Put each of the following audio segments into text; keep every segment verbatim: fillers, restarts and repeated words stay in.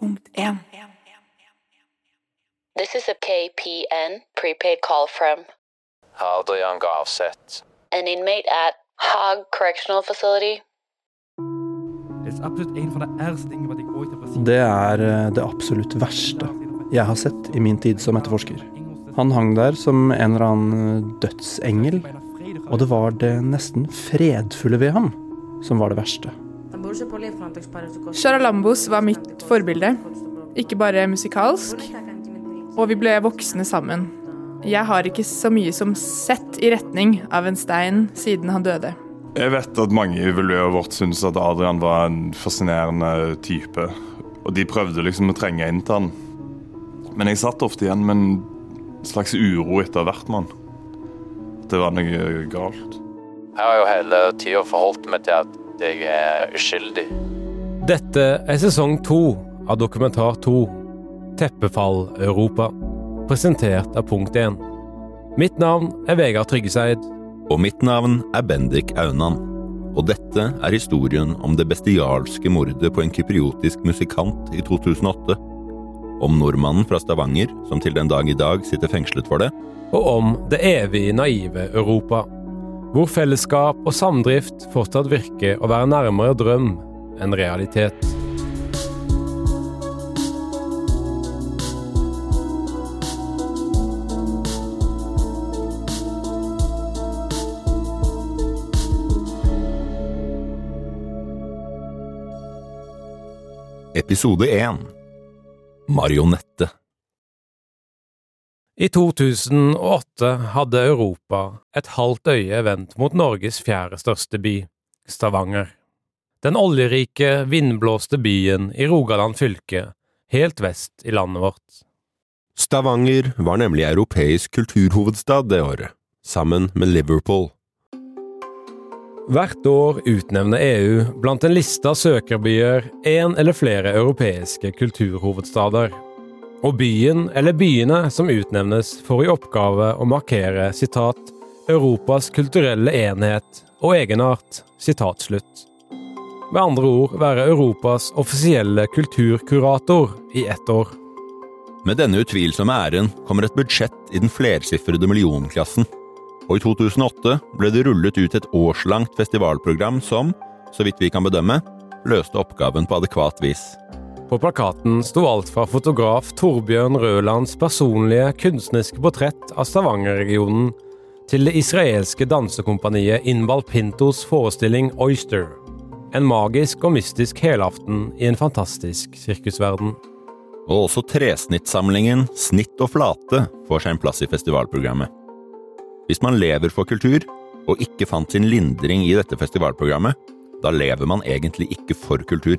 punkt én. This is a K P N prepaid call from Adrian Gravseth, an inmate at Haag Correctional Facility. Det er absolutt en av de ærste tingene jeg ooit har sett. Det er eh, det absolutt verste jeg har sett i min tid som etterforsker. Han hang der som en eller annen dødsengel, og det var det nesten fredfulle ved ham som var det verste. Charalambos var mitt forbilde, ikke bare musikalsk, og vi ble voksne sammen. Jeg har ikke så mye som sett i retning av en stein siden han døde. Jeg vet at mange i miljøet vårt synes at Adrian var en fascinerende type, og de prøvde liksom å trenge inn til han. Men jeg satt ofte igjen med en slags uro etter hvert mann. Det var noe galt. Jeg har jo hele tiden forholdt meg til at jeg er uskyldig. Dette er sesong to av Dokumentar to, Teppefall Europa, presentert av Punkt én. Mitt navn er Vegard Tryggeseid. Og mitt navn er Bendik Aunan. Og dette er historien om det bestialske mordet på en kypriotisk musikant i to tusen og åtte. Om nordmannen fra Stavanger, som til den dag i dag sitter fengslet for det. Og om det evig naive Europa, hvor fellesskap og samdrift fortsatt virker å være nærmere drøm enn realitet. Episode én. Marionette. I to tusen og åtte hadde Europa et halvt øye vendt mot Norges fjerde største by, Stavanger. Den oljerike, vindblåste byen i Rogaland fylke, helt vest i landet vårt. Stavanger var nemlig europeisk kulturhovedstad det året, sammen med Liverpool. Hvert år utnevner E U blant en liste av søkerbyer en eller flere europeiske kulturhovedstader. Og byen eller byene som utnevnes får i oppgave å markere, sitat, Europas kulturelle enhet og egenart, sitat slutt. Med andre ord være Europas offisielle kulturkurator i ett år. Med denne utvilsomme æren kommer et budsjett i den flersifrede millionklassen. Og i to tusen og åtte ble det rullet ut et årslangt festivalprogram som, så vidt vi kan bedømme, løste oppgaven på adekvat vis. På plakaten sto alt fra fotograf Torbjørn Rølands personlige kunstneriske portrett av Stavanger-regionen til det israelske dansekompaniet Inbal Pintos forestilling Oyster. En magisk og mystisk helaften i en fantastisk sirkusverden. Og også tresnittsamlingen Snitt og Flate får seg en plass i festivalprogrammet. Hvis man lever for kultur, og ikke fant sin lindring i dette festivalprogrammet, da lever man egentlig ikke for kultur.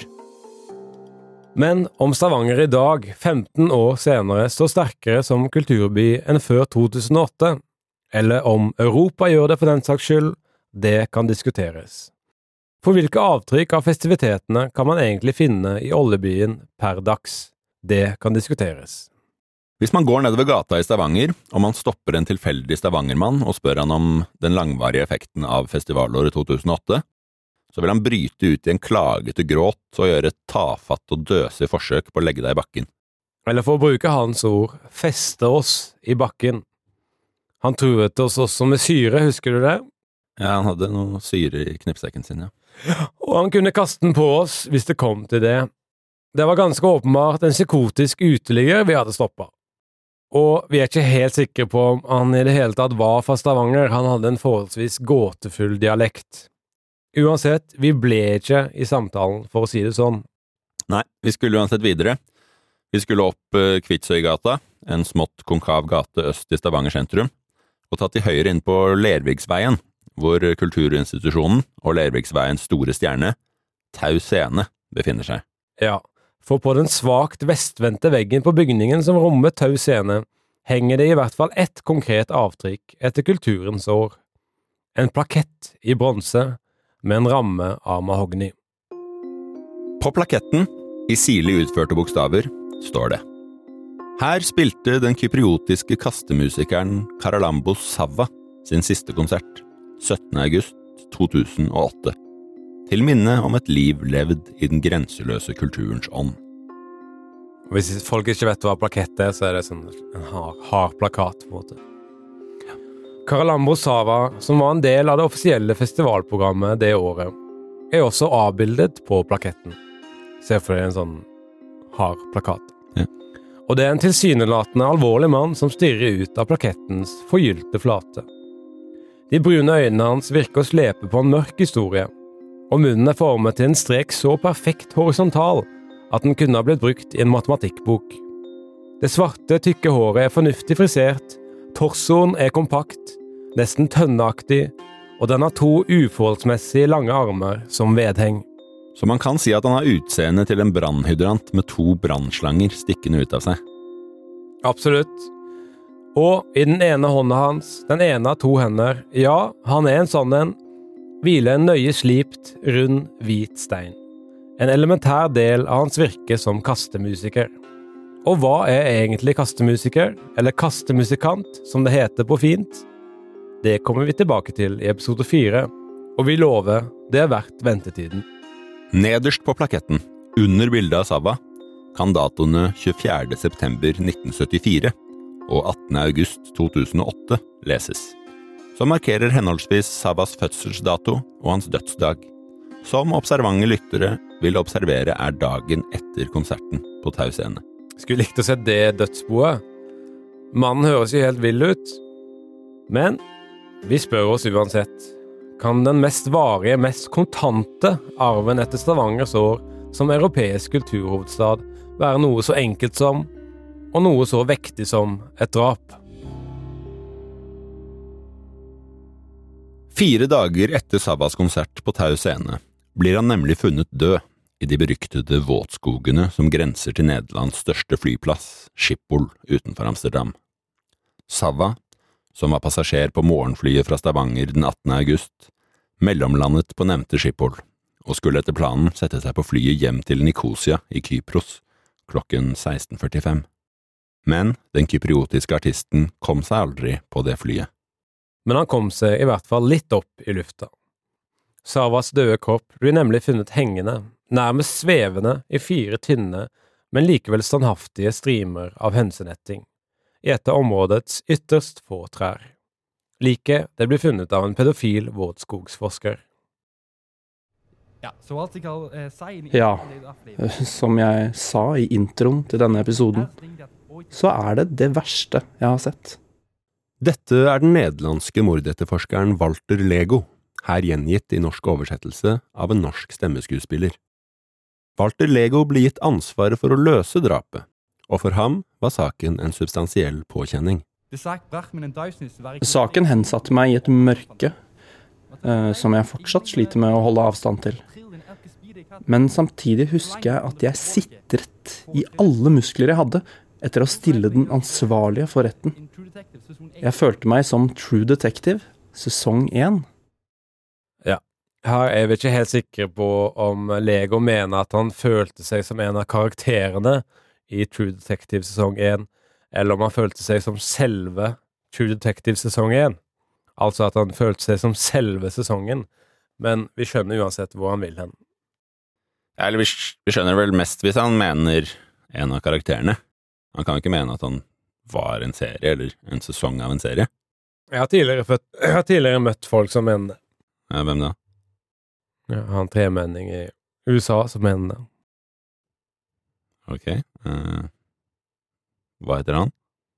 Men om Stavanger i dag, femten år senere, står sterkere som kulturby enn før to tusen og åtte, eller om Europa gjør det for den saks skyld, det kan diskuteres. For hvilke avtrykk av festivitetene kan man egentlig finne i oljebyen per dags? Det kan diskuteres. Hvis man går nedover gata i Stavanger, og man stopper en tilfeldig stavangermann og spør han om den langvarige effekten av festivalåret to tusen og åtte, så vil han bryte ut i en klagete gråt og gjøre et tafatt og døsig forsøk på å legge deg i bakken. Eller for å bruke hans ord, feste oss i bakken. Han truet oss også med syre, husker du det? Ja, han hadde noe syre i knipsekken sin, ja. Og han kunne kaste den på oss hvis det kom til det. Det var ganske åpenbart en psykotisk uteligger vi hadde stoppet. Og vi er ikke helt sikre på om han i det hele tatt var fra Stavanger, han hadde en forholdsvis gåtefull dialekt. Uansett, vi ble ikke i samtalen, for å si det sånn. Nei, vi skulle uansett videre. Vi skulle opp Kvitsøygata, en smått konkav gate øst i Stavanger sentrum, og tatt til høyre inn på Lerviksveien, hvor kulturinstitusjonen og Lerviksveiens store stjerne, Tau Scene, befinner seg. Ja, for på den svagt vestvendte veggen på bygningen som rommer Tau Scene, henger det i hvert fall ett konkret avtrykk etter kulturens år. En plakett i bronse med en ramme av mahogni. På plaketten, i sirlig utførte bokstaver, står det: Her spilte den kypriotiske kastemusikeren Charalambos Sava sin siste konsert, syttende august to tusen og åtte. Til minne om et liv levd i den grenseløse kulturens ånd. Hvis folk ikke vet hva plakett er, så er det sånn en hard, hard plakat på en måte. Caralambó Sava, som var en del av det offisielle festivalprogrammet det året, er også avbildet på plaketten. Se for deg en sånn hard plakat. Ja. Og det er en tilsynelatende alvorlig mann som stirrer ut av plakettens forgylte flate. De brune øynene hans virker å slepe på en mørk historie, og munnen er formet til en strek så perfekt horisontal at den kunne ha blitt brukt i en matematikkbok. Det svarte, tykke håret er fornuftig frisert, torsoen er kompakt, nesten tønneaktig, og den har to uforholdsmessig lange armer som vedheng. Så man kan si at han har utseende til en brannhydrant med to brannslanger stikkende ut av seg. Absolutt. Og i den ene hånda hans, den ene av to hender, ja, han er en sånn en, hviler en nøye slipt, rund, hvit stein. En elementær del av hans virke som kastemusiker. Og hva er egentlig kastemusiker, eller kastemusikant, som det heter på fint? Det kommer vi tilbake til i episode fire, og vi lover det er verdt ventetiden. Nederst på plaketten, under bildet av Sava, kan datoene tjuefjerde september nitten syttifire og attende august to tusen og åtte leses, som markerer henholdsvis Savas fødselsdato og hans dødsdag, som observante lyttere vil observere er dagen etter konserten på Tau Scene. Skulle likt å se det dødsboet. Mannen høres jo helt vill ut. Men vi spør oss uansett, kan den mest varige, mest kontante arven etter Stavangers år som europeisk kulturhovedstad være noe så enkelt som, og noe så vektig som et drap? Fire dager etter Savas konsert på Tau Scene blir han nemlig funnet død i de beryktede våtskogene som grenser til Nederlands største flyplass, Schiphol, utenfor Amsterdam. Sava, som var passasjer på morgenflyet fra Stavanger den attende august, mellomlandet på nevnte Schiphol, og skulle etter planen sette seg på flyet hjem til Nikosia i Kypros klokken seksten førtifem. Men den kypriotiske artisten kom seg aldri på det flyet. Men han kom seg i hvert fall litt opp i lufta. Savas døde kropp blir nemlig funnet hengende, nærmest svevende i fire tynne, men likevel standhaftige strimer av hønsenetting, i et av områdets ytterst få trær. Like det blir funnet av en pedofil våtskogsforsker. Ja, zoals ik al uh, zei in Ja, som jeg sa i introen til denne episoden, så er det det verste jeg har sett. Dette er den nederlandske mordetterforskeren Walter Lego, her gjengitt i norsk oversettelse av en norsk stemmeskuespiller. Walter Lego ble gitt ansvaret for å løse drapet, og for ham var saken en substansiell påkjenning. Saken hensatte meg i et mørke, eh, som jeg fortsatt sliter med å holde avstand til. Men samtidig husker jeg at jeg sitret i alle muskler jeg hadde etter å stille den ansvarlige for retten. Jeg følte meg som True Detective, sesong én. Ja, her er vi ikke helt sikre på om Lego mener at han følte seg som en av karakterene i True Detective sesong én, eller om han følte seg som selve True Detective sesong én. Altså at han følte seg som selve sesongen, men vi skjønner uansett hvor han vil hen. Ja, eller vi, vi skjønner vel mest hvis han mener en av karakterene. Han kan ikke mene at han var en serie, eller en sesong av en serie. Jeg har tidligere, født, jeg har tidligere møtt folk som mener det. Ja, hvem da? Ja, han tremenning i U S A som mener det. Ok. Uh, hva heter han?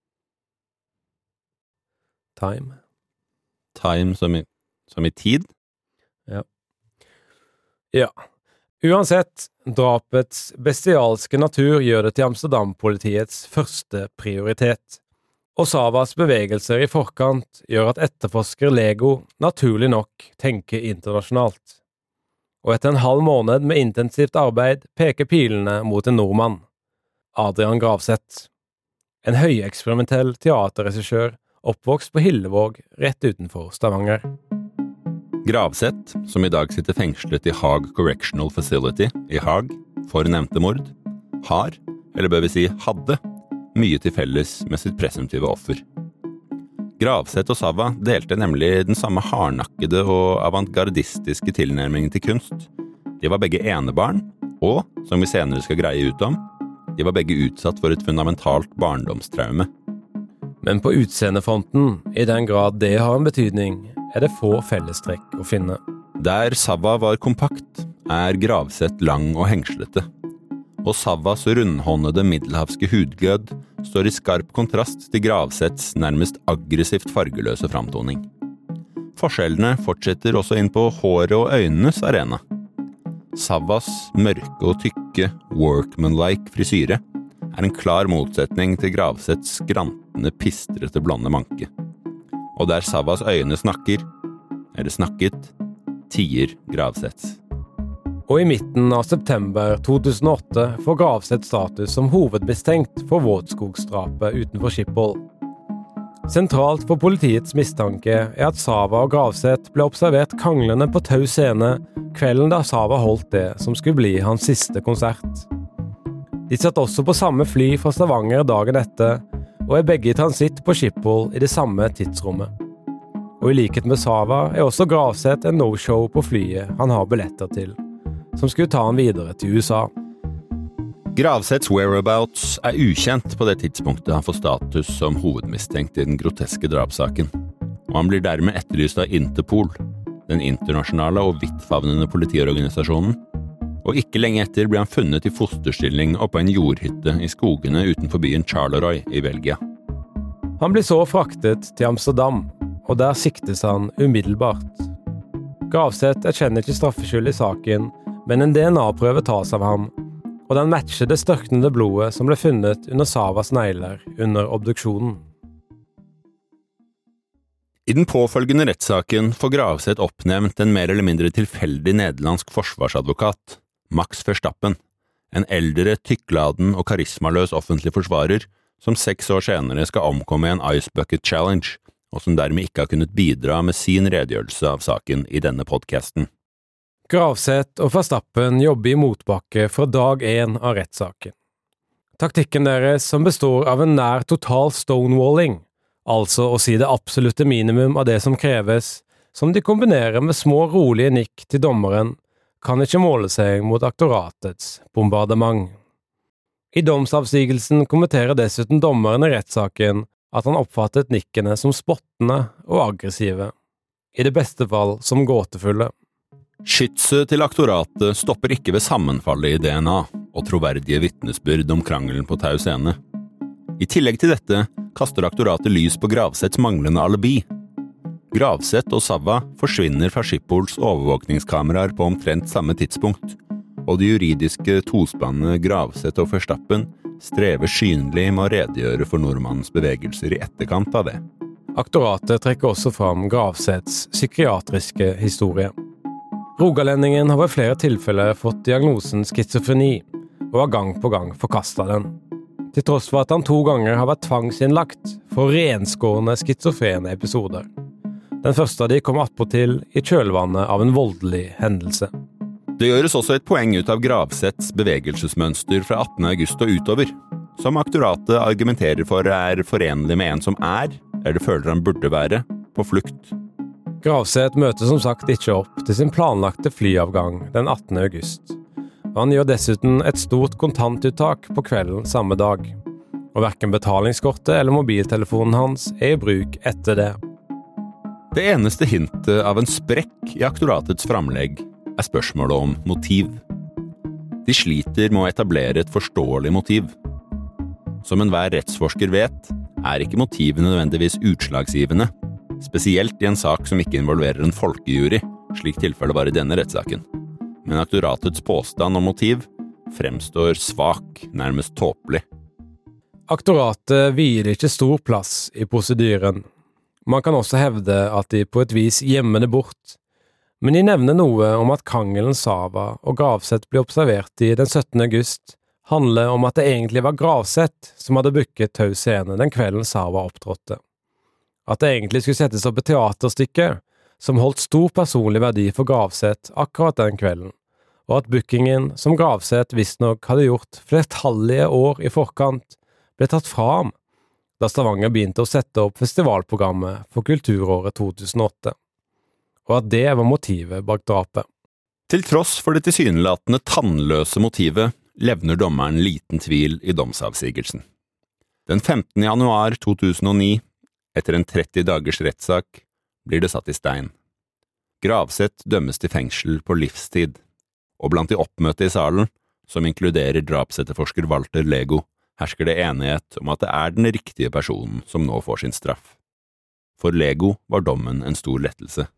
Time. Time som i, som i tid? Ja. Ja. Uansett, drapets bestialske natur gjør det til Amsterdam-politiets første prioritet. Og Savas bevegelser i forkant gjør at etterforsker Lego naturlig nok tenker internasjonalt. Og etter en halv måned med intensivt arbeid peker pilene mot en nordmann, Adrian Gravseth. En høyeksperimentell teaterregissør oppvokst på Hillevåg rett utenfor Stavanger. Gravseth, som i dag sitter fengslet i Hague Correctional Facility i Haag for nevnte mord, har, eller bør vi si hadde, mye til felles med sitt presumptive offer. Gravseth og Sava delte nemlig den samme hardnakkede og avantgardistiske tilnærmingen til kunst. De var begge enebarn, og, som vi senere skal greie ut om, De var begge utsatt for et fundamentalt barndomstraume. Men på utseendefronten, i den grad det har en betydning, er det få fellestrekk å finne. Der Savva var kompakt, er Gravseth lang og hengslete. Og Savvas rundhåndede middelhavske hudglød står i skarp kontrast til Gravseths nærmest aggressivt fargeløse framtoning. Forskjellene fortsetter også inn på håret og øynenes arena. Savvas mørke og tykke, workmanlike frisyre er en klar motsetning til Gravseths skrantende, pistrete blonde manke. Og der Savvas øyne snakker, eller snakket, tier Gravseths. Og i midten av september to tusen og åtte får Gravseth status som hovedmistenkt for Våtskogsdrapet utenfor Schiphol. Sentralt for politiets mistanke er at Savva og Gravseth ble observert kanglende på Tau Scene kvelden da Savva holdt det som skulle bli hans siste konsert. De satt også på samme fly fra Stavanger dagen etter, og er begge i transitt på Schiphol i det samme tidsrommet. Og i likhet med Savva er også Gravseth en no-show på flyet han har billetter til, som skulle ta han videre til U S A. Gravseths whereabouts er ukjent på det tidspunktet han får status som hovedmistenkt i den groteske drapssaken, og han blir dermed etterlyst av Interpol, den internasjonale og vidtfavnende politiorganisasjonen, og ikke lenge etter blir han funnet i fosterstilling oppe på en jordhytte i skogene utenfor byen Charleroi i Belgia. Han blir så fraktet til Amsterdam, og der siktes han umiddelbart. Gravseth erkjenner ikke straffskyld i saken, men en D N A-prøve tas av ham, og den matcher det størknede blodet som ble funnet under Savvas negler under obduksjonen. I den påfølgende rettssaken får Gravseth oppnevnt en mer eller mindre tilfeldig nederlandsk forsvarsadvokat, Max Verstappen, en eldre, tykkladen og karismaløs offentlig forsvarer som seks år senere skal omkomme i en Ice Bucket Challenge, og som dermed ikke har kunnet bidra med sin redegjørelse av saken i denne podcasten. Gravseth og Verstappen jobber i motbakke fra dag én av rettssaken. Taktikken deres, som består av en nær total stonewalling, altså å si det absolutte minimum av det som kreves, som de kombinerer med små rolige nikk til dommeren, kan ikke måle seg mot aktoratets bombardement. I domsavsigelsen kommenterer dessuten dommeren i rettssaken at han oppfattet nikkene som spottende og aggressive, i det beste fall som gåtefulle. Skytset til aktoratet stopper ikke ved sammenfallet i D N A og troverdige vitnesbyrd om krangelen på Tau Scene. I tillegg til dette kaster aktoratet lys på Gravseths manglende alibi. Gravseth og Savva forsvinner fra Schiphols overvåkningskameraer på omtrent samme tidspunkt, og det juridiske tospannet Gravseth og Verstappen strever synlig med å redegjøre for nordmannens bevegelser i etterkant av det. Aktoratet trekker også fram Gravseths psykiatriske historie. Rogalendingen har ved flere tilfeller fått diagnosen schizofreni, og har gang på gang forkastet den. Til tross for at han to ganger har vært tvangsinnlagt for renskårende schizofrene episoder. Den første av de kom attpåtil i kjølvannet av en voldelig hendelse. Det gjøres også et poeng ut av Gravseths bevegelsesmønster fra attende august og utover, som aktoratet argumenterer for er forenlig med en som er, eller føler han burde være, på flukt. Gravseth møter som sagt ikke opp til sin planlagte flyavgang den attende august. Han gjør dessuten et stort kontantuttak på kvelden samme dag, og hverken betalingskortet eller mobiltelefonen hans er i bruk etter det. Det eneste hintet av en sprekk i aktoratets framlegg er spørsmålet om motiv. De sliter med å etablere et forståelig motiv. Som enhver rettsforsker vet, er ikke motivene nødvendigvis utslagsgivende, spesielt i en sak som ikke involverer en folkejury, slik tilfellet var i denne rettssaken. Men aktoratets påstand om motiv fremstår svak, nærmest tåpelig. Aktoratet vier ikke stor plass i prosedyren. Man kan også hevde at de på et vis gjemmer det bort. Men de nevner noe om at krangelen Savva og Gravseth ble observert i den syttende august, handler om at det egentlig var Gravseth som hadde booket Tau Scene den kvelden Savva opptrådte. At det egentlig skulle settes opp et teaterstykke som holdt stor personlig verdi for Gravseth akkurat den kvelden, og at bookingen som Gravseth visstnok hadde gjort flertallige år i forkant, ble tatt fra ham, da Stavanger begynte å sette opp festivalprogrammet for kulturåret to tusen og åtte, og at det var motivet bak drapet. Til tross for det tilsynelatende tannløse motivet, levner dommeren liten tvil i domsavsigelsen. Den femtende januar to tusen og ni, etter en tretti dagers rettssak, blir det satt i stein. Gravseth dømmes til fengsel på livstid, og blant de oppmøtte i salen, som inkluderer drapsetterforsker Walter Lego, hersker det enighet om at det er den riktige personen som nå får sin straff. For Lego var dommen en stor lettelse.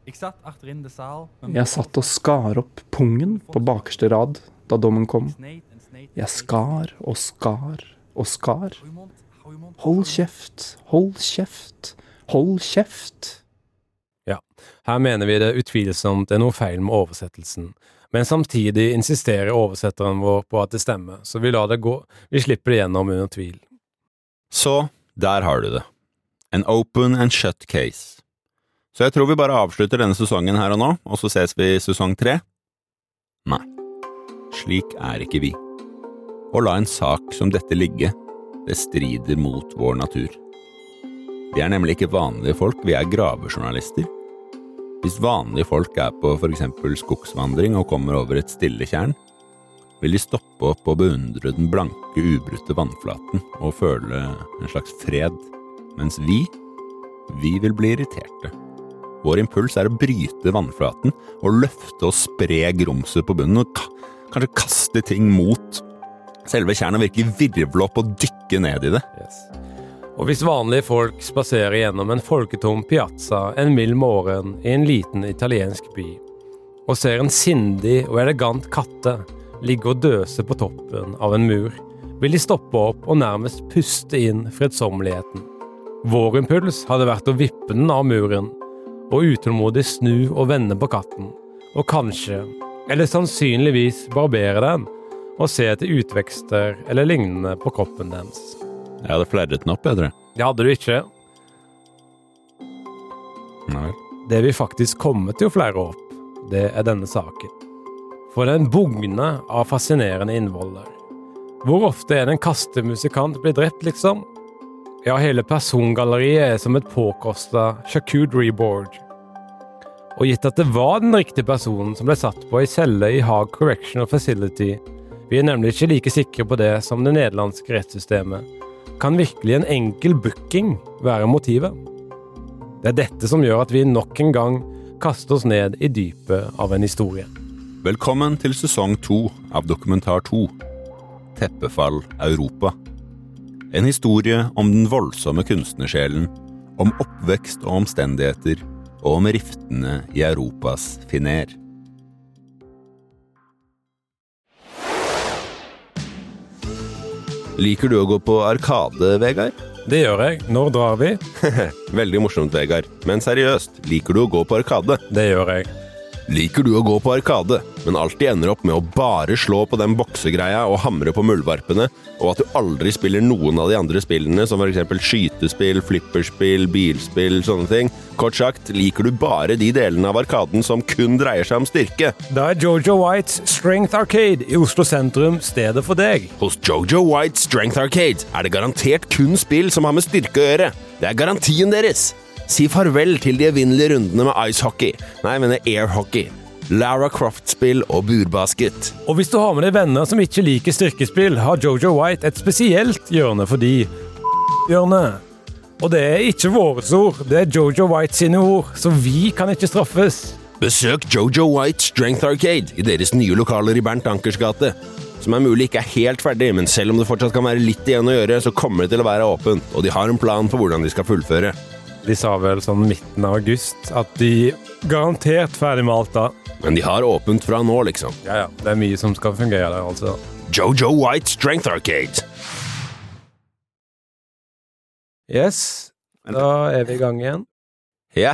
Jeg satt og skar opp pungen på bakerste rad da dommen kom. Jeg skar og skar og skar. Hold kjeft, hold kjeft, hold kjeft. Ja, her mener vi det utvilsomt er noe feil med oversettelsen, men samtidig insisterer oversetteren vår på at det stemmer, så vi lar det gå, vi slipper det gjennom under tvil. Så, der har du det. En open and shut case. Så jeg tror vi bare avslutter denne sesongen her og nå, og så ses vi i sesong tre? Nei, slik er ikke vi. Å la en sak som dette ligge, det strider mot vår natur. Vi er nemlig ikke vanlige folk, vi er gravejournalister. Hvis vanlige folk er på for eksempel skogsvandring og kommer over et stille tjern, vil de stoppe opp og beundre den blanke, ubrutte vannflaten og føle en slags fred, mens vi, vi vil bli irriterte. Vår impuls er å bryte vannflaten og løfte og spre grumset på bunnen og kanskje kaste ting mot selve tjernet, virkelig virvle opp og dykke ned i det. Yes. Og hvis vanlige folk spaserer gjennom en folketom piazza en mild morgen i en liten italiensk by, og ser en sindig og elegant katte ligge og døse på toppen av en mur, vil de stoppe opp og nærmest puste inn fredsommeligheten. Vår impuls hadde vært å vippe den av muren, og utålmodig snu og vende på katten, og kanskje, eller sannsynligvis barbere den, og se etter utvekster eller lignende på kroppen dens. Jeg hadde flerret den opp bedre. Det hadde du ikke. Nei. Det vi faktisk kommer til å flere opp, det er denne saken. For den bugner av fascinerende innvolder. Hvor ofte er det en kastemusikant blir drept, liksom? Ja, hele persongalleriet er som et påkostet charcuterie board. Og gitt at det var den riktige personen som ble satt på i celle i Hague Correctional Facility, vi er nemlig ikke like sikre på det som det nederlandske rettssystemet, kan virkelig en enkel booking være motivet. Det er dette som gjør at vi nok en gang kaster oss ned i dypet av en historie. Velkommen til sesong to av Dokumentar to, Teppefall Europa. En historie om den voldsomme kunstnersjelen, om oppvekst og omstendigheter, og om riftene i Europas finer. Liker du å gå på arkade, Vegard? Det gjør jeg. Når drar vi? Veldig morsomt, Vegard. Men seriøst, liker du å gå på arkade? Det gjør jeg. Liker du å gå på arkade, men alltid ender opp med å bare slå på den boksegreia og hamre på muldvarpene, og at du aldri spiller noen av de andre spillene, som for eksempel skytespill, flipperspill, bilspill, sånne ting? Kort sagt, liker du bare de delene av arkaden som kun dreier seg om styrke? Da er Jojo Whites Strength Arcade i Oslo sentrum stedet for deg. Hos Jojo Whites Strength Arcade er det garantert kun spill som har med styrke å gjøre. Det er garantien deres! Si farvel til de evinnelige rundene med ice hockey. Nei, jeg mener air hockey. Lara Croft-spill og burbasket. Og hvis du har med deg venner som ikke liker styrkespill, har Jojo White et spesielt hjørne for de hjørne. Og det er ikke våre ord, det er Jojo White sine ord, så vi kan ikke straffes. Besøk Jojo White Strength Arcade i deres nye lokaler i Bernt Ankers gate, som er mulig ikke er helt ferdig, men selv om det fortsatt kan være litt igjen å gjøre, så kommer det til å være åpent, og de har en plan for hvordan de skal fullføre. De sa vel sånn midten av august at de garantert ferdig med alt da. Men de har åpent fra nå, liksom. Ja, ja. Det er mye som skal fungere der, altså. Jojo White Strength Arcade. Yes, da er vi i gang igjen. Ja.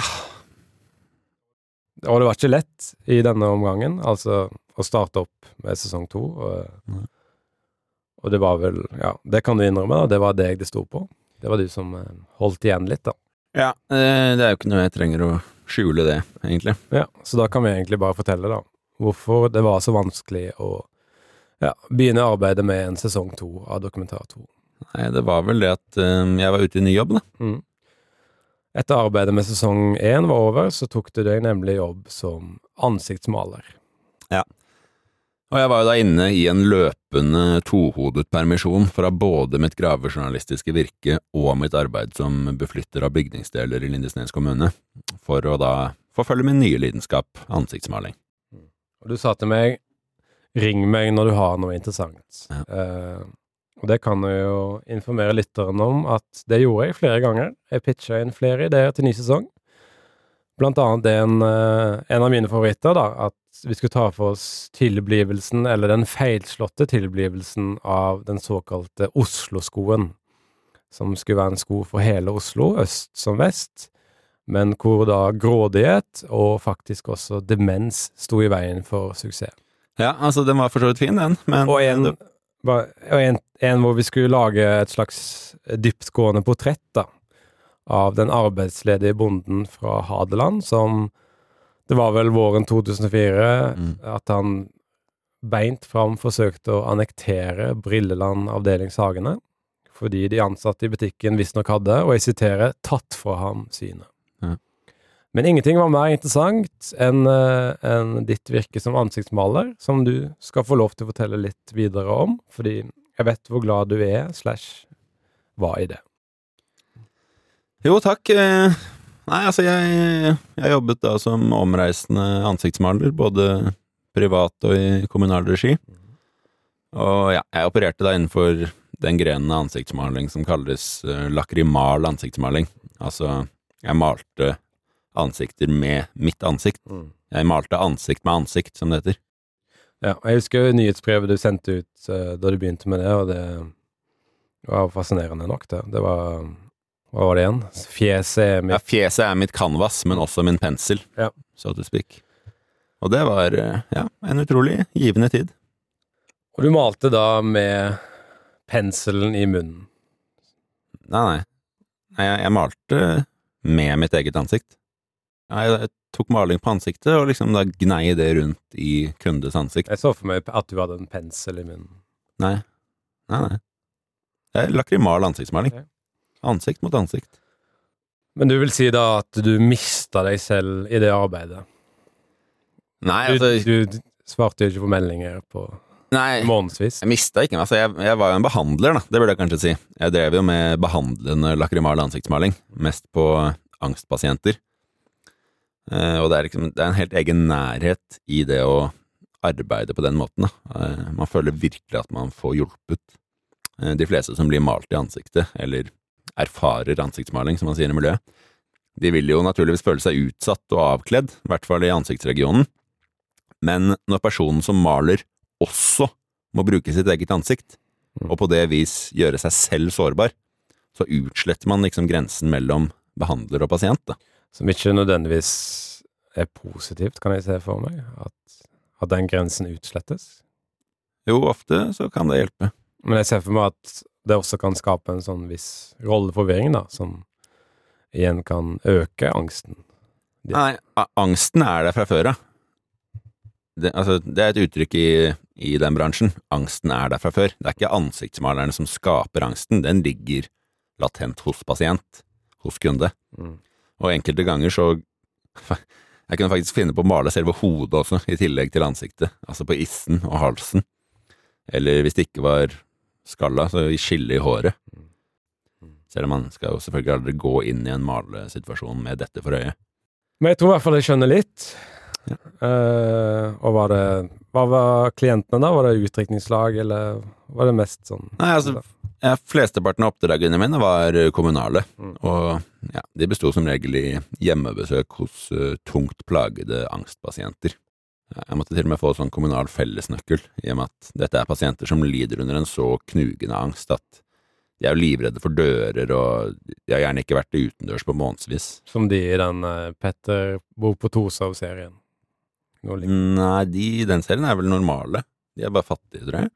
Og det var ikke lett i denne omgangen, altså å starte opp med sesong to. Og, og det var vel, ja, det kan du innrømme da, det var deg det stod på. Det var du som holdt igjen litt da. Ja, det er jo ikke noe jeg trenger å skjule det, egentlig. Ja, så da kan vi egentlig bare fortelle da, hvorfor det var så vanskelig å ja, begynne arbeidet med en sesong to av Dokumentar to. Nei, det var vel det at um, jeg var ute i ny jobb, da. Mm. Etter arbeidet med sesong én var over, så tok du deg nemlig jobb som ansiktsmaler. Ja. Og jeg var jo da inne i en løpende tohodet permisjon fra både mitt gravejournalistiske virke og mitt arbeid som beflytter av bygningsdeler i Lindesnes kommune, for å da forfølge min nye lidenskap, ansiktsmaling. Og du sa til meg, ring meg når du har noe interessant. Ja. Uh, og det kan jeg jo informere lytteren om at det gjorde jeg flere ganger. Jeg pitchet inn flere ideer til ny sesong. Blant annet en, uh, en av mine favoritter da, at vi skulle ta for oss tilblivelsen, eller den feilslåtte tilblivelsen av den såkalte Oslo-skoen, som skulle være en sko for hele Oslo, øst som vest, men hvor da grådighet og faktisk også demens sto i veien for suksess. Ja, altså den var for så vidt fin, den. Men og en, og en, en hvor vi skulle lage et slags dyptgående portrett da, av den arbeidsledige bonden fra Hadeland, som det var vel våren to tusen og fire mm. at han beint fram forsøkte å annektere Brilleland avdelingshagene, fordi de ansatte i butikken visst nok hadde, og jeg siterer, tatt fra ham synet. Ja. Men ingenting var mer interessant enn, enn ditt virke som ansiktsmaler, som du skal få lov til å fortelle litt videre om, fordi jeg vet hvor glad du er, slash, hva i det. Jo, takk. Nei, altså jeg, jeg jobbet da som omreisende ansiktsmaler, både privat og i kommunal regi. Og ja, jeg opererte da innenfor den grenen av ansiktsmaling som kalles uh, lakrimal ansiktsmaling. Altså, jeg malte ansikter med mitt ansikt. Jeg malte ansikt med ansikt, som det heter. Ja, jeg husker nyhetsbrevet du sendte ut uh, da du begynte med det, og det var fascinerende nok det. Det var... Hva var det igjen? Fjeset er mitt... Ja, fjeset er mitt canvas, men også min pensel, ja. So to speak. Og det var, ja, en utrolig givende tid. Og du malte da med penselen i munnen? Nei, nei. nei jeg, jeg malte med mitt eget ansikt. Jeg, jeg tok maling på ansiktet, og liksom da gnei det rundt i kundes ansikt. Jeg så for meg at du hadde en pensel i munnen. Nei. Nei, nei. Det er lakrimal ansiktsmaling. Okay. Ansikt mot ansikt. Men du vil si da at du mistet deg selv i det arbeidet? Nei, altså... Du, du svarte jo ikke på meldinger på nei, månedsvis. Jeg mistet ikke, altså jeg, jeg var jo en behandler da, det burde jeg kanskje si. Jeg drev jo med behandlende lakrimal ansiktsmaling, mest på angstpasienter. Eh, og det er liksom, det er en helt egen nærhet i det å arbeide på den måten da. Eh, man føler virkelig at man får hjulpet. Eh, de fleste som blir malt i ansiktet, eller erfarer ansiktsmaling, som man sier i miljøet. De vil jo naturligvis føle seg utsatt og avkledd, i hvert fall i ansiktsregionen. Men når personen som maler også må bruke sitt eget ansikt, og på det vis gjøre seg selv sårbar, så utsletter man liksom grensen mellom behandler og pasient. Da. Som ikke nødvendigvis er positivt, kan jeg se for meg, at, at den grensen utslettes? Jo, ofte så kan det hjelpe. Men jeg ser for meg at det også kan skape en sånn viss rolleforvirring da, som igjen kan øke angsten. Det. Nei, angsten er der fra før av. Det, altså, det er et uttrykk i, i den bransjen. Angsten er der fra før. Det er ikke ansiktsmalerne som skaper angsten. Den ligger latent hos pasient, hos kunde. Mm. Og enkelte ganger så jeg kunne faktisk finne på å male selve hodet også, i tillegg til ansiktet. Altså på issen og halsen. Eller hvis det ikke var skalla, så i skille i håret. Selv om man skal jo selvfølgelig aldri gå inn i en malesituasjon med dette for øye. Men jeg tror i hvert fall jeg skjønner litt. Ja. Uh, og var det, hva var klientene da? Var det utdrikningslag, eller var det mest sånn? Nei, altså, ja, flesteparten av oppdragene mine var kommunale, mm. og ja, de bestod som regel i hjemmebesøk hos uh, tungt plagede angstpasienter. Jeg måtte til og med få sånn kommunal fellesnøkkel, i og med at dette er pasienter som lider under en så knugende angst at de er jo livredde for dører, og de har gjerne ikke vært utendørs på månedsvis. Som de i den uh, Petter bor på Torshov-serien? Nei, de i den serien er vel normale. De er bare fattige, tror jeg.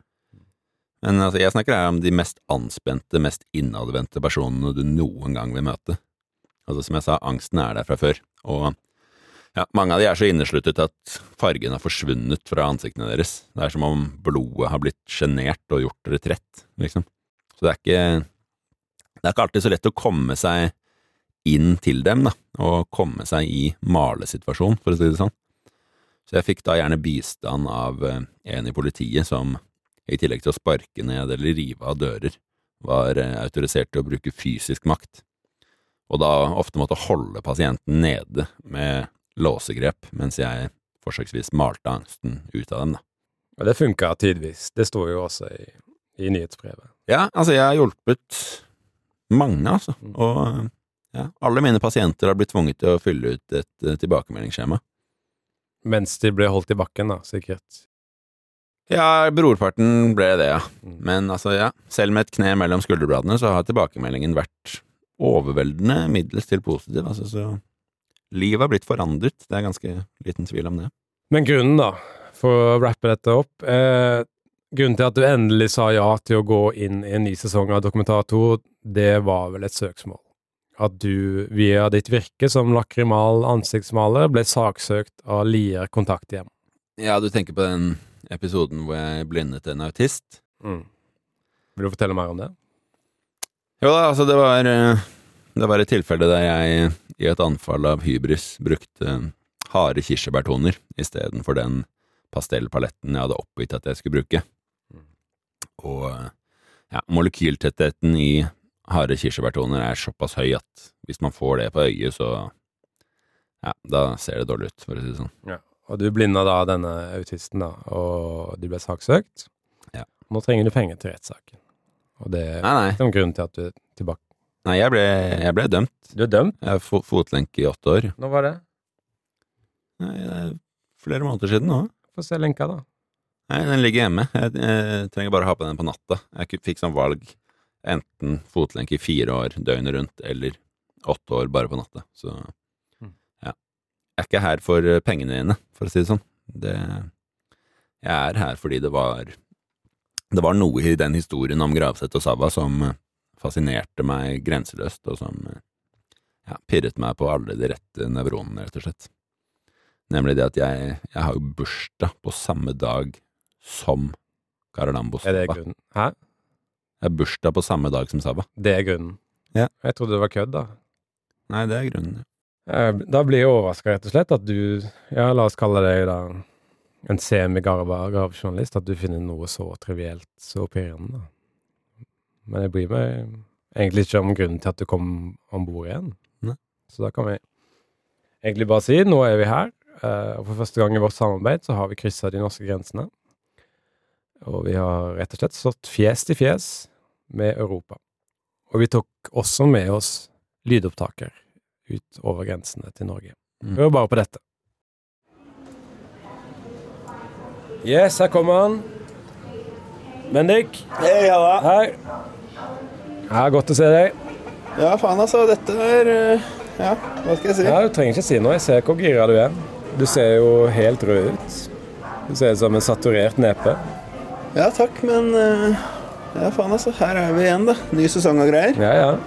Men altså, jeg snakker her om de mest anspente, mest innadvendte personene du noen gang vil møte. Altså, som jeg sa, angsten er der fra før, og ja, mange av de er så innesluttet at fargen har forsvunnet fra ansiktene deres. Det er som om blodet har blitt genert og gjort retrett, liksom. Så det er ikke, det er ikke alltid så lett å komme seg inn til dem, da, og komme seg i malesituasjon, for å si det sånn. Så jeg fikk da gjerne bistand av en i politiet som, i tillegg til å sparke ned eller rive av dører, var autorisert til å bruke fysisk makt, og da ofte måtte holde pasienten nede med låsegrep, mens jeg forsøksvis malte angsten ut av dem da. Og det funket tidvis, det står jo også i, i nyhetsbrevet. Ja, altså jeg har hjulpet mange, altså, og ja, alle mine pasienter har blitt tvunget til å fylle ut et uh, tilbakemeldingsskjema. Mens de ble holdt i bakken da, sikkert. Ja, brorparten ble det, ja. Men altså, ja, selv med et kne mellom skulderbladene så har tilbakemeldingen vært overveldende middels til positiv, altså, så livet har blitt forandret, det er ganske liten tvil om det. Men grunnen da, for å rappe dette opp, eh, grunnen til at du endelig sa ja til å gå inn i en ny sesong av Dokumentar to, det var vel et søksmål. At du via ditt virke som lakrimal ansiktsmaler ble saksøkt av Lier kontakthjem. Ja, du tenker på den episoden hvor jeg blindet en autist. Mm. Vil du fortelle mer om det? Jo da, altså det var, det var et tilfelle der jeg i et anfall av hybris brukte harde kirsebærtoner i stedet for den pastellpaletten jeg hadde oppgitt at jeg skulle bruke. Og ja, molekyltettheten i harde kirsebærtoner er såpass høy at hvis man får det på øyet, så ja, da ser det dårlig ut, for å si det sånn. Ja. Og du blinda da denne autisten da, og du ble saksøkt. Ja. Nå trenger du penger til rettssaken. Og det er nei, nei. en grunn til at du er tilbake. Nei, jeg ble, jeg ble dømt. Du er dømt? Jeg har fo- fotlenke i åtte år. Når var det? Nei, det er flere måneder siden nå. Få se lenka da. Nei, den ligger hjemme. Jeg, jeg trenger bare ha på den på natta. Jeg fikk sånn valg, enten fotlenke i fire år døgnet rundt, eller åtte år bare på natta. Så ja, jeg er ikke her for pengene dine, for å si det sånn. Det, jeg er her fordi det var, det var noe i den historien om Gravseth og Sava som fascinerte meg grenseløst, og som ja, pirret meg på alle de rette nevronene, rett og slett. Nemlig det at jeg, jeg har jo bursdag på samme dag som Karalambo Sava. Er det grunnen? Hæ? Jeg har bursdag på samme dag som Sava. Det er grunnen. Ja. Jeg trodde det var kødd da. Nei, det er grunnen, ja. Da blir jeg overrasket rett og slett at du, ja, la oss kalle deg da en semi-garva gravjournalist, at du finner noe så trivielt, så pirrende da. Men jeg bryr meg egentlig ikke om grunnen til at du kom ombord igjen. Nei. Så da kan vi egentlig bare si, nå er vi her, og for første gang i vårt samarbeid så har vi krysset de norske grensene. Og vi har rett og slett stått fjes til fjes med Europa. Og vi tok også med oss lydopptaker ut over grensene til Norge. Mm. Hør bare på dette. Yes, her kommer han. Bendik. Hei, halla. Hei. Ja, godt å se deg. Ja, faen altså, dette er, ja, hva skal jeg si? Ja, du trenger ikke si noe, jeg ser hvor gira du er. Du ser jo helt rød ut. Du ser ut som en saturert nepe. Ja, takk, men, ja, faen altså, her er vi igjen da. Ny sesong og greier. Ja, ja.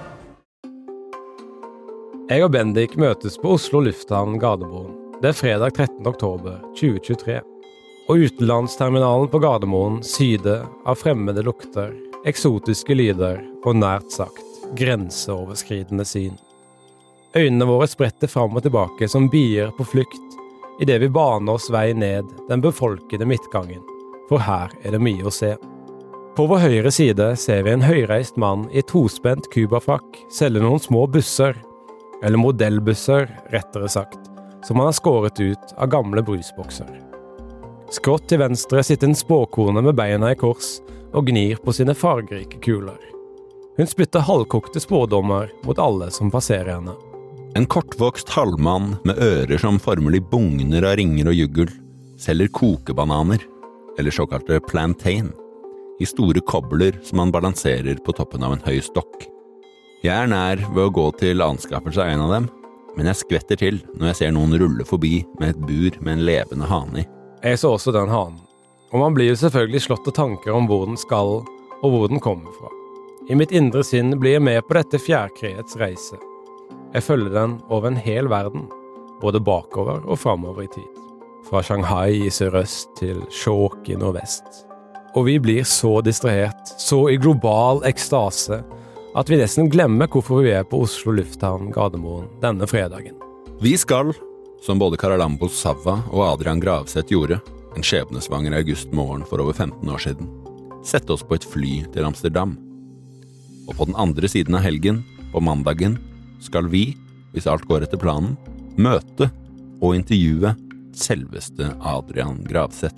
Jeg og Bendik møtes på Oslo Lufthavn Gardermoen. Det er fredag trettende oktober tjue tjuetre. Og utenlandsterminalen på Gardermoen syder av fremmede lukter, eksotiske lyder og nært sagt grenseoverskridende syn. Øynene våre spretter fram og tilbake som bier på flukt i det vi baner oss vei ned den befolkede midtgangen, for her er det mye å se. På vår høyre side ser vi en høyreist mann i tospent kubafrakk selge noen små busser, eller modellbusser, rettere sagt, som han har skåret ut av gamle brusbokser. Skrått til venstre sitter en spåkone med beina i kors og gnir på sine fargerike kuler. Hun spytter halvkokte spådommer mot alle som passerer henne. En kortvokst halvmann med ører som formelig bugner av ringer og juggel, selger kokebananer, eller såkalte plantain, i store kobler som han balanserer på toppen av en høy stokk. Jeg er nær ved å gå til anskaffelse av en av dem, men jeg skvetter til når jeg ser noen rulle forbi med et bur med en levende hane i. Jeg så også den hanen, og man blir jo selvfølgelig slått av tanker om hvor den skal og hvor den kommer fra. I mitt indre sinn blir jeg med på dette fjærkreets reise. Jeg følger den over en hel verden, både bakover og fremover i tid. Fra Shanghai i sørøst til Skjåk i nordvest. Og vi blir så distrahert, så i global ekstase, at vi nesten glemmer hvorfor vi er på Oslo Lufthavn Gardermoen denne fredagen. Vi skal, som både Karalambo Savva og Adrian Gravseth gjorde, en skjebnesvanger augustmorgen for over femten år siden, sette oss på et fly til Amsterdam. Og på den andre siden av helgen, på mandagen, skal vi, hvis alt går etter planen, møte og intervjue selveste Adrian Gravseth.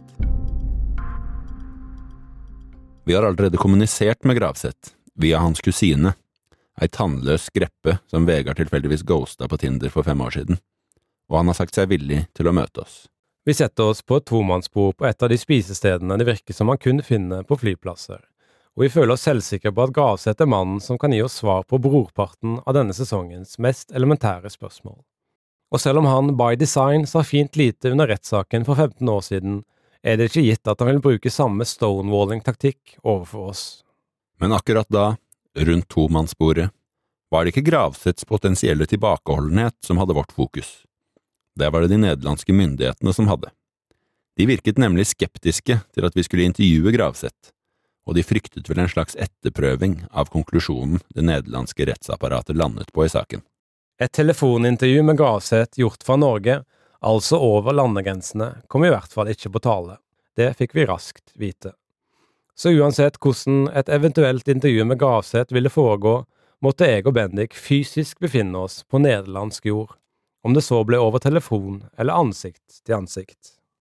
Vi har allerede kommunisert med Gravseth, via hans kusine, ei tannløs greppe som Vegard tilfeldigvis ghosta på Tinder for fem år siden, og han har sagt seg villig til å møte oss. Vi setter oss på et tomannsbord på et av de spisestedene det virker som man kun finner på flyplasser, og vi føler oss selvsikre på at Gravseth er mannen som kan gi oss svar på brorparten av denne sesongens mest elementære spørsmål. Og selv om han by design sa fint lite under rettssaken for femten år siden, er det ikke gitt at han vil bruke samme stonewalling-taktikk overfor oss. Men akkurat da, rundt tomannsbordet, var det ikke Gravseths potensielle tilbakeholdenhet som hadde vårt fokus. Det var det de nederlandske myndighetene som hadde. De virket nemlig skeptiske til at vi skulle intervjue Gravseth, og de fryktet vel en slags etterprøving av konklusjonen det nederlandske rettsapparatet landet på i saken. Et telefonintervju med Gravseth gjort fra Norge, altså over landegrensene, kom i hvert fall ikke på tale. Det fikk vi raskt vite. Så uansett hvordan et eventuelt intervju med Gravseth ville foregå, måtte jeg og Bendik fysisk befinne oss på nederlandsk jord, om det så ble over telefon eller ansikt til ansikt.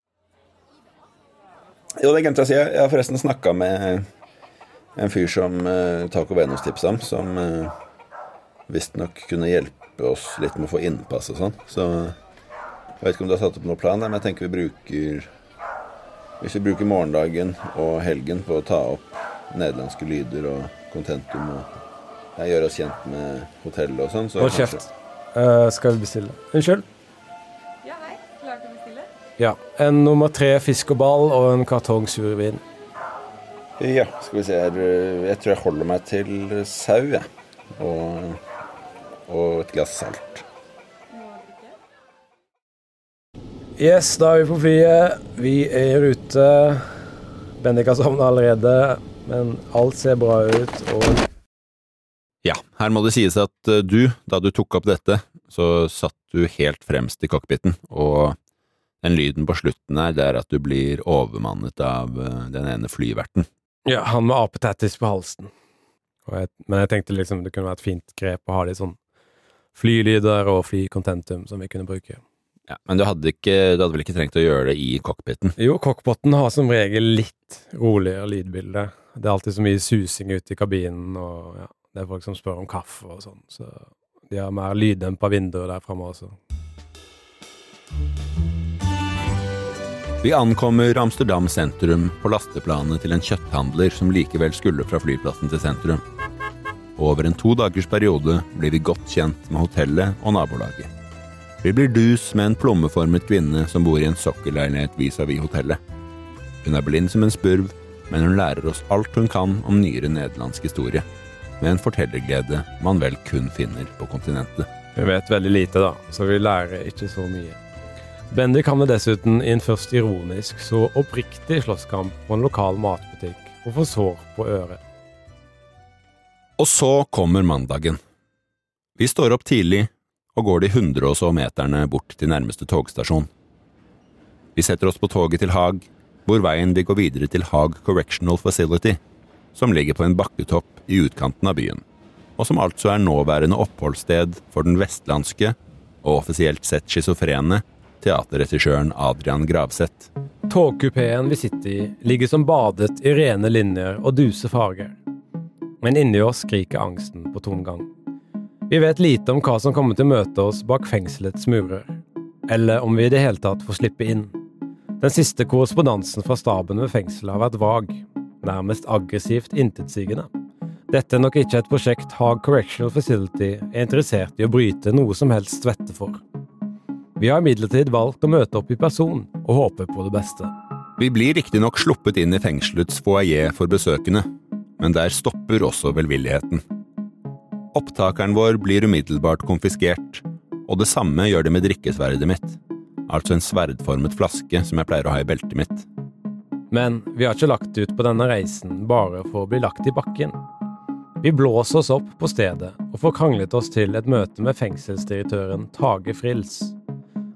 Jo, det glemte jeg å si. Jeg har forresten snakket med en fyr som uh, Taco Venos tipset om, som uh, visst nok kunne hjelpe oss litt med å få innpass og sånn. Så jeg vet ikke om du har satt opp noen plan der, men jeg tenker vi bruker, hvis vi bruker morgendagen og helgen på å ta opp nederlandske lyder og kontentum og jeg gjør oss kjent med hotellet og sånn. Så Hold kjeft. Uh, skal vi bestille? Unnskyld? Ja, hei. Klar til å bestille? Ja, en nummer tre fiskeball og en kartong survin. Ja, skal vi se her. Jeg tror jeg holder meg til sau, ja. Og, og et glass salt. Yes, da er vi på flyet. Vi er ute. Bendik har sovnet allerede, men alt ser bra ut. Og ja, her må det sies at du, da du tok opp dette, så satt du helt fremst i cockpiten, og den lyden på slutten her, det er at du blir overmannet av den ene flyverten. ja, han med apetattis på halsen. Og jeg, men jeg tenkte liksom det kunne være et fint grep å ha litt sånn flylyder og flykontentum som vi kunne bruke. Ja, men du hadde, ikke, du hadde vel ikke trengt å gjøre det i cockpiten? Jo, cockpiten har som regel litt roligere lydbilde. Det er alltid så mye susing ute i kabinen, og ja, det er folk som spør om kaffe og sånn, så de har mer lyddempa vinduer der fremme også. Vi ankommer Amsterdam sentrum på lasteplanet til en kjøtthandler som likevel skulle fra flyplassen til sentrum. Over en to dagers periode blir vi godt kjent med hotellet og nabolaget. Vi blir dus med en plommeformet kvinne som bor i en sokkelleilighet vis-à-vis hotellet. Hun er blind som en spurv, men hun lærer oss alt hun kan om nyere nederlandsk historie, med en fortellerglede man vel kun finner på kontinentet. Vi vet veldig lite da, så vi lærer ikke så mye. Bendik havner dessuten i en først ironisk, så oppriktig slåsskamp på en lokal matbutikk og får sår på øret. Og så kommer mandagen. Vi står opp tidlig og går de hundre og så meterne bort til nærmeste togstasjon. Vi setter oss på toget til Haag, hvor veien vil gå videre til Haag Correctional Facility, som ligger på en bakketopp i utkanten av byen, og som altså er nåværende oppholdssted for den vestlandske og offisielt sett schizofrene teaterregissøren Adrian Gravseth. Togkupéen vi sitter i ligger som badet i rene linjer og duse farger. Men inni oss skriker angsten på tomgang. Vi vet lite om hva som kommer til å møte oss bak fengselets murer, eller om vi i det hele tatt får slippe inn. Den siste korrespondansen fra staben ved fengselet har vært vag, nærmest aggressivt intetsigende. Dette er nok ikke et prosjekt Haag Correctional Facility er interessert i å bryte noe som helst svette for. Vi har imidlertid valgt å møte opp i person og håpe på det beste. Vi blir riktig nok sluppet inn i fengselets foyer for besøkende, men der stopper også velvilligheten. Opptakeren vår blir umiddelbart konfiskert, og det samme gjør det med drikkesverdet mitt, altså en sverdformet flaske som jeg pleier å ha i beltet mitt. Men vi har ikke lagt ut på denne reisen bare for å bli lagt i bakken. Vi blåser oss opp på stedet og får kranglet oss til et møte med fengselsdirektøren Tage Frils.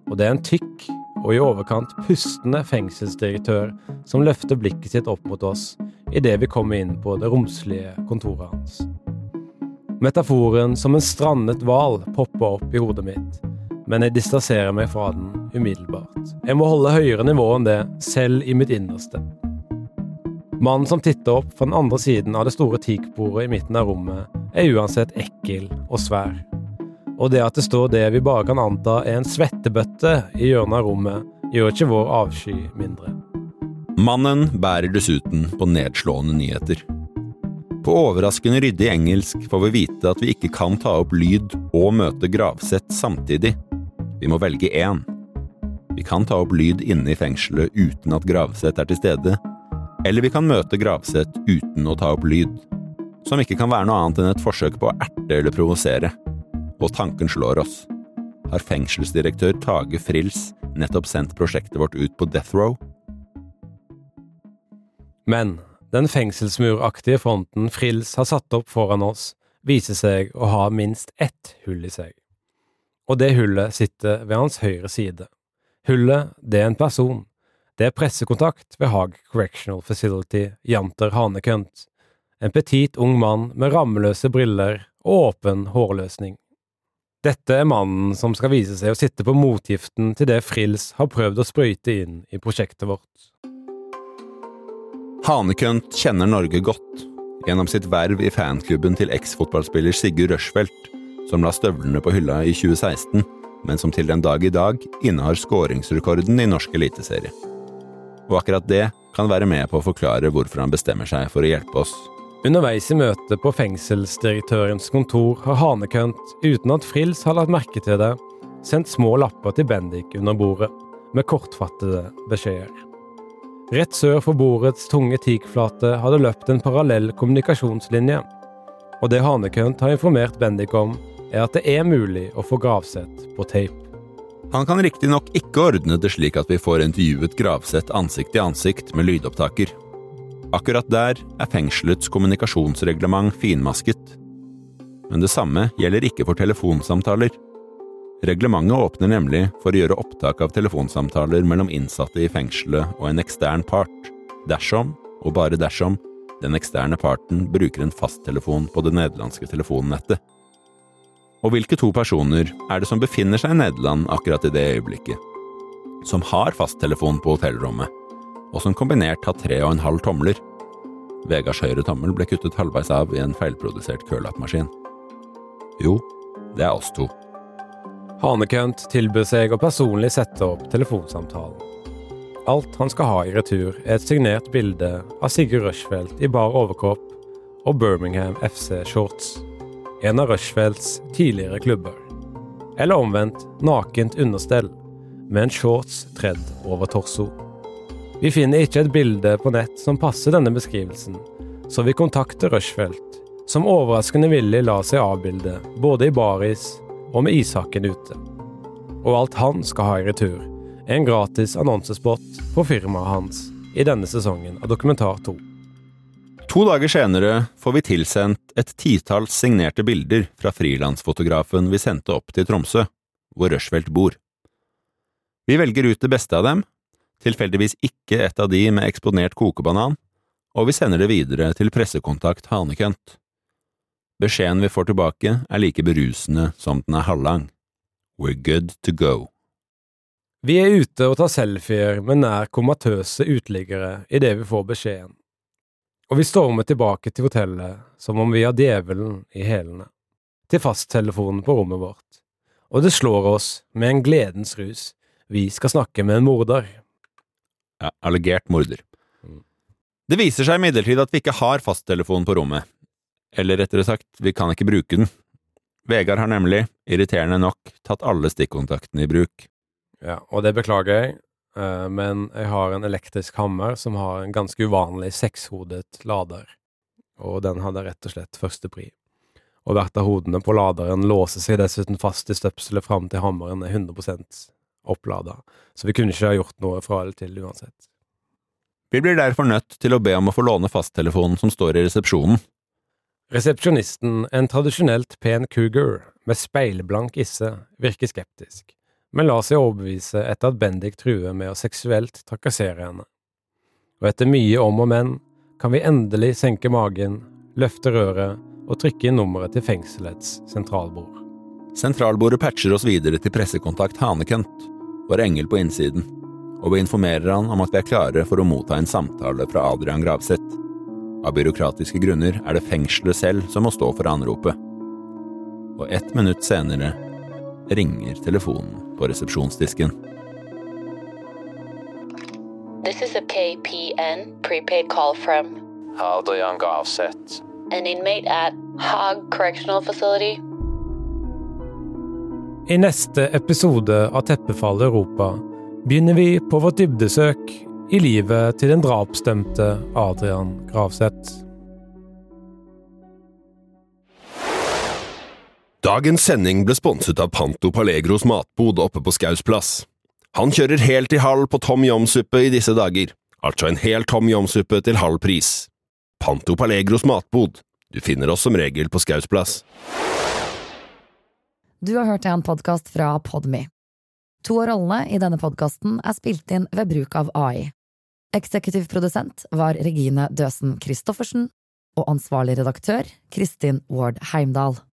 og det er en tykk og i overkant pustende fengselsdirektør som løfter blikket sitt opp mot oss i det vi kommer inn på det romslige kontoret hans. Metaforen som en strandet hval popper opp i hodet mitt, men jeg distanserer meg fra den umiddelbart. Jeg må holde høyere nivå enn det, selv i mitt innerste. Mannen som titter opp fra den andre siden av det store teakbordet i midten av rommet, er uansett ekkel og svær. Og det at det står det vi bare kan anta er en svettebøtte i hjørnet av rommet, gjør ikke vår avsky mindre. Mannen bærer dessuten på nedslående nyheter. På overraskende ryddig engelsk får vi vite at vi ikke kan ta opp lyd og møte gravsett samtidig. Vi må velge én. Vi kan ta opp lyd inne i fengselet uten at gravsett er til stede, eller vi kan møte gravsett uten å ta opp lyd, som ikke kan være noe annet enn et forsøk på å erte eller provosere. Og tanken slår oss. Har fengselsdirektør Tage Frills nettopp sendt prosjektet vårt ut på Death Row? Men den fengselsmuraktige fronten Frills har satt opp foran oss, viser seg å ha minst ett hull i seg. Og det hullet sitter ved hans høyre side. Hullet, det er en person. Det er pressekontakt ved Haag Correctional Facility, Janter Hanekønt. En petit ung mann med rammeløse briller og åpen hårløsning. Dette er mannen som skal vise seg å sitte på motgiften til det Frills har prøvd å sprøyte inn i prosjektet vårt. Hanekønt kjenner Norge godt, gjennom sitt verv i fanklubben til eks-fotballspiller Sigurd Røsfeldt, som la støvlene på hylla i tjue seksten, men som til den dag i dag innehar skåringsrekorden i norsk eliteserie. Og akkurat det kan være med på å forklare hvorfor han bestemmer seg for å hjelpe oss. Underveis i møtet på fengselsdirektørens kontor har Hanekønt, uten at Frills har lagt merke til det, sendt små lapper til Bendik under bordet, med kortfattede beskjeder. Rett sør for bordets tunge teakflate har det løpt en parallell kommunikasjonslinje, og det Hanekønt har informert Bendik om, er at det er mulig å få gravsett på tape. Han kan riktig nok ikke ordne det slik at vi får intervjuet gravsett ansikt til ansikt med lydopptaker. Akkurat der er fengselets kommunikasjonsreglement finmasket. Men det samme gjelder ikke for telefonsamtaler. Reglementet åpner nemlig for å gjøre opptak av telefonsamtaler mellom innsatte i fengselet og en ekstern part, dersom, og bare dersom, den eksterne parten bruker en fasttelefon på det nederlandske telefonnettet. Og hvilke to personer er det som befinner seg i Nederland akkurat i det øyeblikket? Som har fasttelefon på hotellrommet, og som kombinert har tre og en halv tomler. Vegards høyre tommel ble kuttet halvveis av i en feilprodusert kølappmaskin. Jo, det er oss to. Hanekønt tilbyr seg å personlig sette opp telefonsamtalen. Alt han skal ha i retur er et signert bilde av Sigurd Røsfeldt i bar overkropp og Birmingham F C shorts. En av Røsfeldts tidligere klubber. Eller omvendt, nakent understell, med en shorts tredd over torso. Vi finner ikke et bilde på nett som passer denne beskrivelsen, så vi kontakter Røsfeldt, som overraskende villig la seg avbilde, både i baris og med ishakken ute. Og alt han skal ha i retur, er en gratis annonsespot på firmaet hans i denne sesongen av Dokumentar to. To dager senere får vi tilsendt et titalls signerte bilder fra frilansfotografen vi sendte opp til Tromsø, hvor Røsfeldt bor. Vi velger ut det beste av dem, tilfeldigvis ikke et av de med eksponert kokebanan, og vi sender det videre til pressekontakt Hanekønt. Beskjeden vi får tilbake er like berusende som den er halvlang. We're good to go. Vi er ute og tar selfier med nær komatøse utliggere i det vi får beskjeden. Og vi stormer tilbake til hotellet som om vi har djevelen i hælene, til fasttelefonen på rommet vårt. Og det slår oss med en gledens rus. Vi skal snakke med en morder. Ja, allegert morder. Det viser seg imidlertid at vi ikke har fasttelefon på rommet. Eller rettere sagt, vi kan ikke bruke den. Vegard har nemlig, irriterende nok, tatt alle stikkontaktene i bruk. Ja, og det beklager jeg. Men jeg har en elektrisk hammer som har en ganske uvanlig sekshodet lader, og den hadde rett og slett første pri. Og hvert av hodene på laderen låser seg dessuten fast i støpselet frem til hammeren er hundre prosent oppladet, så vi kunne ikke ha gjort noe fra eller til uansett. Vi blir derfor nødt til å be om å få låne fasttelefonen som står i resepsjonen. Resepsjonisten, en tradisjonelt pen cougar med speilblank isse, virker skeptisk. men la seg overbevise etter at Bendik truer med å seksuelt trakassere henne. Og etter mye om og men kan vi endelig senke magen, løfte røret og trykke inn nummeret til fengselets sentralbord. Sentralbordet patcher oss videre til pressekontakt Hanekent, vår engel på innsiden, og vi informerer han om at vi er klare for å motta en samtale fra Adrian Gravseth. Av byråkratiske grunner er det fengselet selv som må stå for anropet. Og ett minutt senere ringer telefonen på resepsjonsdisken. This is a K P N prepaid call from Adrian Gravseth. an inmate at Haag Correctional Facility. I neste episode av Teppefall Europa begynner vi på vårt dybdesøk i livet til den drapsdømte Adrian Gravseth. Dagens sending ble sponset av Panto Pallegros matbod oppe på Skausplass. Han kjører helt i halv på tom yom-suppe i disse dager, altså en hel tom yom-suppe til halv pris. Panto Pallegros matbod. Du finner oss som regel på Skausplass. Du har hørt en podcast fra Podme. To av rollene i denne podcasten er spilt inn ved bruk av A I. Eksekutiv produsent var Regine Døsen Kristoffersen, og ansvarlig redaktør Kristin Ward Heimdal.